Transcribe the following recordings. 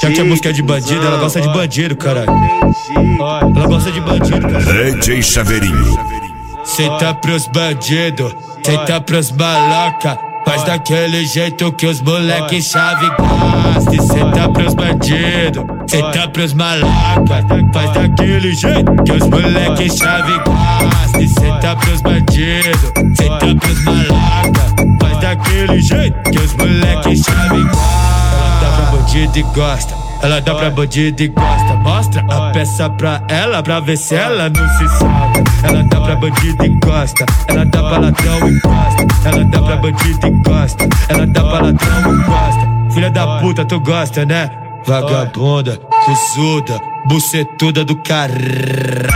Já que a música é de bandido, ela gosta de bandido, caralho. Ela gosta de bandido, caralho. DJ Chaveirinho. Senta pros bandidos, senta pros maloca. Faz daquele jeito que os moleque chave gostam. Senta pros bandidos, senta pros maloca. Faz daquele jeito que os moleque chave gostam. Senta pros bandidos, senta pros maloca. Faz daquele jeito que os moleque chave gostam. Ela dá pra bandido e gosta. Ela dá pra bandido e gosta. Mostra a peça pra ela, pra ver se ela não se solta. Ela dá pra bandido e gosta. Ela dá pra ladrão e gosta. Ela dá pra bandido e gosta. Ela dá pra ladrão e gosta. Filha da puta, tu gosta, né? Vagabunda, cuzuda, bucetuda do caralho.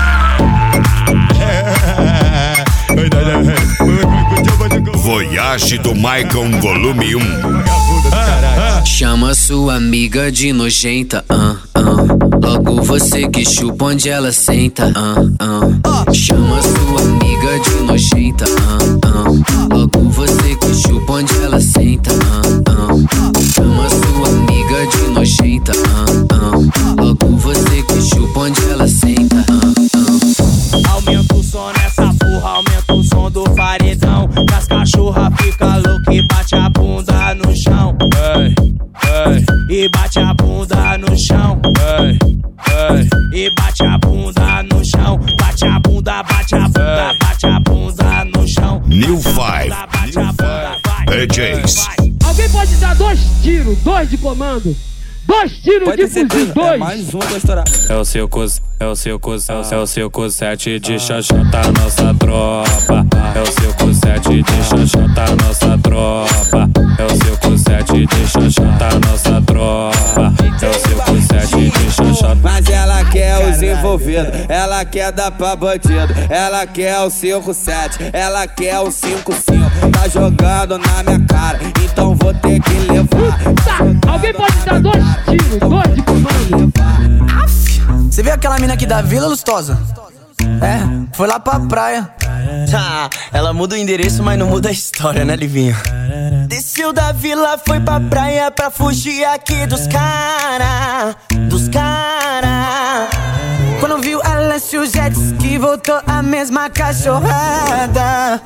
Voyage do Maicon, volume 1. Chama sua amiga de nojenta, logo você que chupa onde ela senta, Chama sua amiga de nojenta, logo você que chupa onde ela senta, Chama sua amiga de nojenta, logo você que chupa onde ela senta, Aumenta o som nessa porra, aumenta o som do paredão. Que as cachorra fica louca e bate a bunda no chão. E bate a bunda no chão. E bate a bunda no chão. Bate a bunda, bate a bunda, bate a bunda no chão. New 5 DJs. Alguém pode dar 2 tiros, 2 de comando? 2 tiros de fuzil, 2. É mais um pra estourar. É o seu cus, é o seu cus, é o seu cus 7 de xoxota, nossa tropa. É o seu cus 7 de xoxota, nossa tropa. É o seu cus 7 de xoxota, nossa tropa. É o seu cus 7 de xoxota. Mas ela quer os envolvidos, ela quer dar pra bandido. Ela quer o 5-7, ela quer o 5-5. Tá jogando na minha cara, então vou ter que levar. Alguém pode dar 2 tiros, 2 de comando? Você viu aquela mina aqui da Vila, Lustosa? É, foi lá pra praia. Ela muda o endereço, mas não muda a história, né, Livinho? Desceu da vila, foi pra praia pra fugir aqui dos cara. Dos cara. Quando viu ela o jet ski, voltou a mesma cachorrada.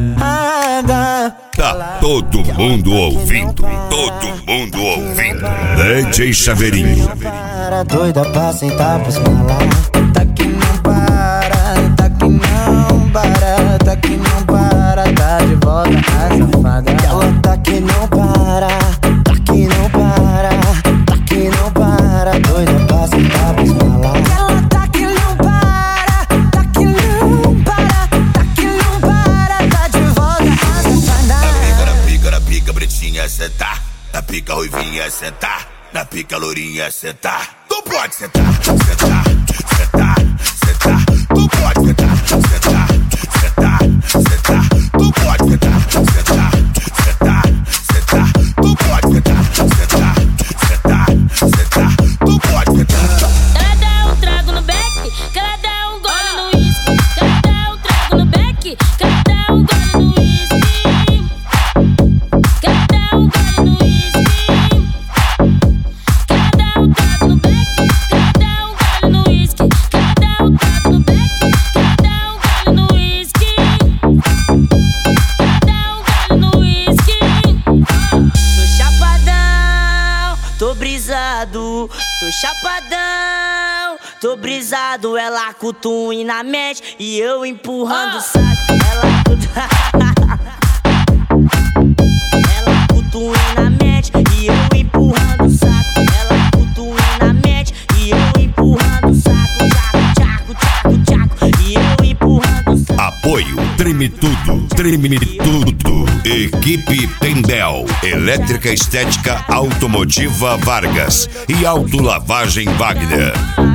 Tá todo mundo ouvindo, todo mundo ouvindo. DJ Chaveirinho. Para doida pra sentar pros malar. Tá que não para, tá que não para, tá que não para, tá de volta a safada. Ela tá que não para, tá que não para, tá que não para, doida pra sentar pros malar. Ela tá que não para, tá que não para, tá que não para, tá de volta a safada. Na pica, pretinha, sentar. Na pica, ruivinha, sentar. Na pica, lourinha, sentar. Tu pode sentar, sentar, sentar, sentar. Tu pode sentar, sentar, sentar, sentar. Tu pode sentar, sentar, sentar, sentar. Tu pode sentar, sentar, sentar, sentar. Tu pode sentar. Ela dá um trago no beck, que ela dá um gole no uísque. Que ela dá um trago no beck, que ela dá um gole no uísque. Que ela dá um gole no uísque. Que ela dá um trago no beck, que ela dá um gole no uísque. Que ela dá um trago no beck, que ela dá um gole no uísque. Que ela dá um gole no uísque. Tô chapadão, tô brisado. Tô chapadão, tô brisado. Ela cutuim na mente e eu empurrando o saco. Ela cutuim na mente e eu empurrando o saco. Ela cutuim na mente e eu empurrando o saco. Tchaco, tchaco, tchaco, tchaco. E eu empurrando o saco. Apoio, treme tudo, treme tudo. Equipe Pendel, Elétrica Estética Automotiva Vargas e Autolavagem Wagner.